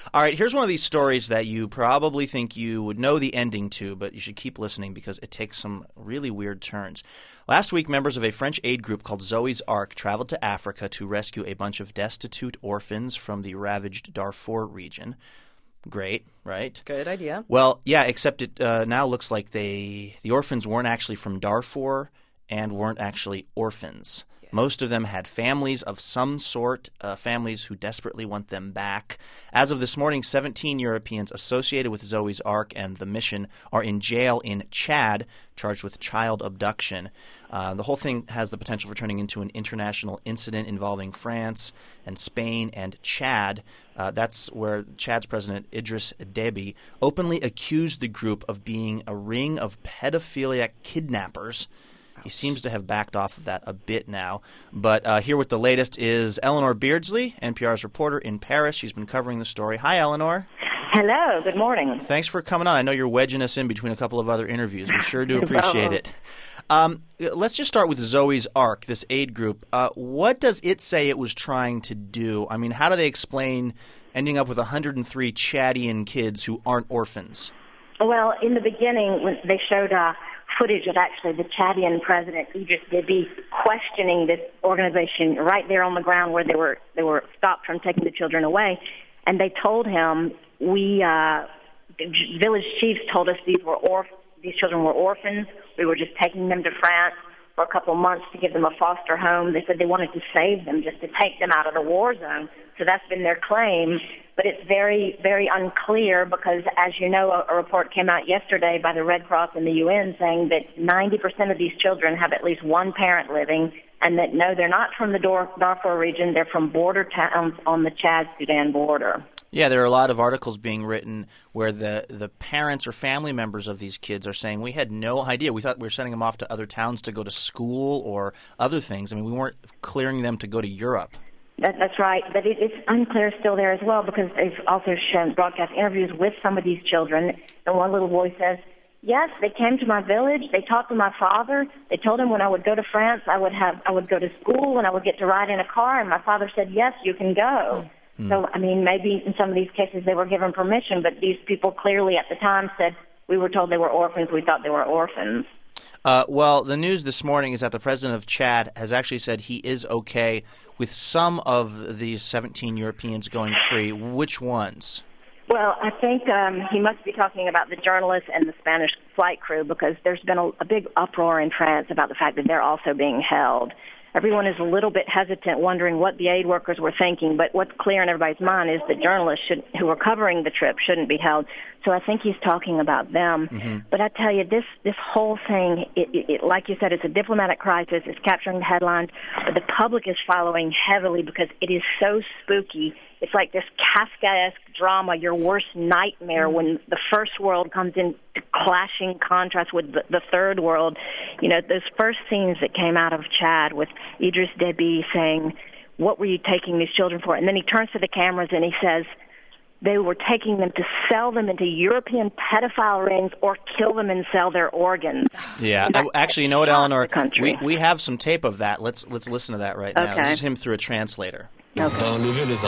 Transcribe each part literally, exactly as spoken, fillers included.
All right, here's one of these stories that you probably think you would know the ending to, but you should keep listening because it takes some really weird turns. Last week, members of a French aid group called Zoe's Ark traveled to Africa to rescue a bunch of destitute orphans from the ravaged Darfur region. Great, right? Good idea. Well, yeah, except it uh, now looks like they the orphans weren't actually from Darfur and weren't actually orphans. Yeah. Most of them had families of some sort, uh, families who desperately want them back. As of this morning, seventeen Europeans associated with Zoe's Ark and the mission are in jail in Chad, charged with child abduction. Uh, the whole thing has the potential for turning into an international incident involving France and Spain and Chad. Uh, that's where Chad's president, Idris Deby, openly accused the group of being a ring of pedophiliac kidnappers. Ouch. He seems to have backed off of that a bit now. But uh, here with the latest is Eleanor Beardsley, N P R's reporter in Paris. She's been covering the story. Hi, Eleanor. Hello. Good morning. Thanks for coming on. I know you're wedging us in between a couple of other interviews. We sure do appreciate it. Um, let's just start with Zoe's Ark, this aid group. Uh, what does it say it was trying to do? I mean, how do they explain ending up with one hundred three Chadian kids who aren't orphans? Well, in the beginning, when they showed uh, footage of actually the Chadian president, Idris Deby, questioning this organization right there on the ground where they were they were stopped from taking the children away, and they told him, we uh, village chiefs told us these were orphans. These children were orphans. We were just taking them to France for a couple of months to give them a foster home. They said they wanted to save them, just to take them out of the war zone. So that's been their claim. But it's very, very unclear because, as you know, a, a report came out yesterday by the Red Cross and the U N saying that ninety percent of these children have at least one parent living, and that, no, they're not from the Darfur region. They're from border towns on the Chad-Sudan border. Yeah, there are a lot of articles being written where the, the parents or family members of these kids are saying, we had no idea. We thought we were sending them off to other towns to go to school or other things. I mean, we weren't clearing them to go to Europe. That, that's right, but it, it's unclear still there as well because they've also shown broadcast interviews with some of these children, and one little boy says, yes, they came to my village. They talked to my father. They told him when I would go to France, I would have I would go to school and I would get to ride in a car, and my father said, yes, you can go. Mm. So, I mean, maybe in some of these cases they were given permission, but these people clearly at the time said, we were told they were orphans. We thought they were orphans. Uh, well, the news this morning is that the president of Chad has actually said he is okay with some of these seventeen Europeans going free. Which ones? Well, I think um, he must be talking about the journalists and the Spanish flight crew because there's been a, a big uproar in France about the fact that they're also being held. Everyone is a little bit hesitant, wondering what the aid workers were thinking, but what's clear in everybody's mind is that journalists should, who are covering the trip shouldn't be held. So I think he's talking about them. Mm-hmm. But I tell you, this this whole thing, it, it, it, like you said, it's a diplomatic crisis. It's capturing the headlines, but the public is following heavily because it is so spooky. It's like this Kafkaesque drama, your worst nightmare, when the first world comes in clashing contrast with the, the third world. You know, those first scenes that came out of Chad with Idris Deby saying, what were you taking these children for? And then he turns to the cameras and he says, they were taking them to sell them into European pedophile rings or kill them and sell their organs. Yeah, I, actually, you know what, Eleanor? We we have some tape of that. Let's let's listen to that right now. Okay. This is him through a translator. Okay.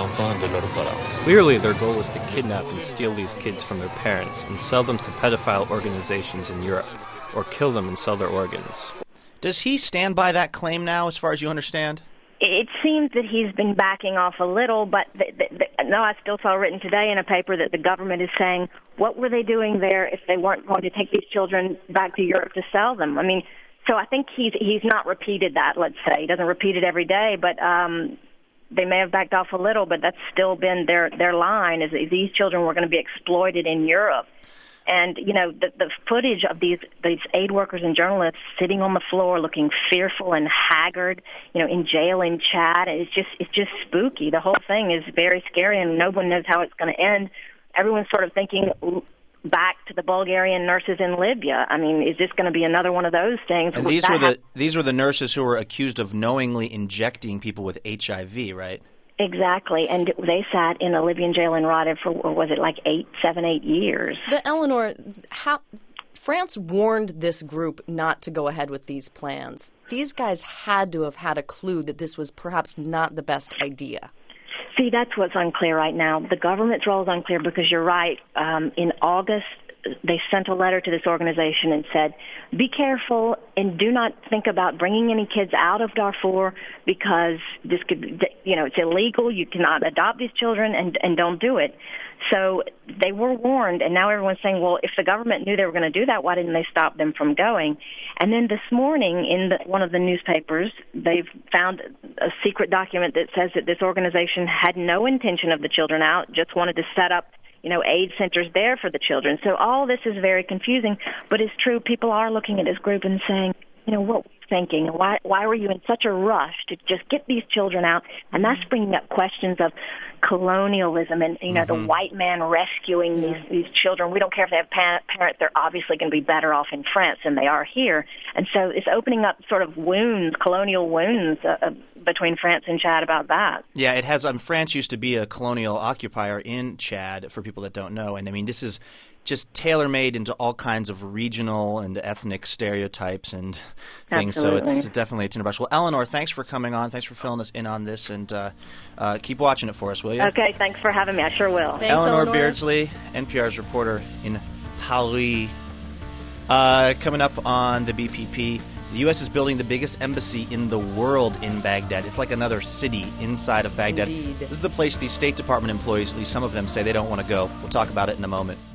Clearly, their goal was to kidnap and steal these kids from their parents and sell them to pedophile organizations in Europe, or kill them and sell their organs. Does he stand by that claim now, as far as you understand? It seems that he's been backing off a little, but the, the, the, no, I still saw written today in a paper that the government is saying, what were they doing there if they weren't going to take these children back to Europe to sell them? I mean, so I think he's he's not repeated that, let's say. He doesn't repeat it every day, but um, they may have backed off a little, but that's still been their, their line, is that these children were going to be exploited in Europe. And, you know, the, the footage of these, these aid workers and journalists sitting on the floor looking fearful and haggard, you know, in jail in Chad, it's just it's just spooky. The whole thing is very scary, and no one knows how it's going to end. Everyone's sort of thinking back to the Bulgarian nurses in Libya. I mean, is this going to be another one of those things? And these were the these were the nurses who were accused of knowingly injecting people with H I V, right? Exactly, and they sat in a Libyan jail and rotted for, was it like eight, seven, eight years? But Eleanor, how, France warned this group not to go ahead with these plans. These guys had to have had a clue that this was perhaps not the best idea. See, that's what's unclear right now. The government's role is unclear because you're right. Um, in August, they sent a letter to this organization and said, be careful and do not think about bringing any kids out of Darfur because this could, be, you know, it's illegal. You cannot adopt these children and, and don't do it. So they were warned, and now everyone's saying, well, if the government knew they were going to do that, why didn't they stop them from going? And then this morning in the, one of the newspapers, they've found a secret document that says that this organization had no intention of the children out, just wanted to set up, you know, aid centers there for the children. So all this is very confusing, but it's true. People are looking at this group and saying, you know, what were you thinking? Why, why were you in such a rush to just get these children out? And that's bringing up questions of colonialism and, you know, mm-hmm. the white man rescuing these, these children. We don't care if they have pa- parents. They're obviously going to be better off in France than they are here. And so it's opening up sort of wounds, colonial wounds uh, uh, between France and Chad about that. Yeah, it has. Um, France used to be a colonial occupier in Chad, for people that don't know. And, I mean, this is just tailor-made into all kinds of regional and ethnic stereotypes and things. Absolutely. So it's definitely a tinderbrush. Well, Eleanor, thanks for coming on. Thanks for filling us in on this. And uh, uh, keep watching it for us, will you? Okay, thanks for having me. I sure will. Thanks, Eleanor, Eleanor Beardsley, N P R's reporter in Paris. Uh, coming up on the B P P, the U S is building the biggest embassy in the world in Baghdad. It's like another city inside of Baghdad. Indeed. This is the place these State Department employees, at least some of them, say they don't want to go. We'll talk about it in a moment.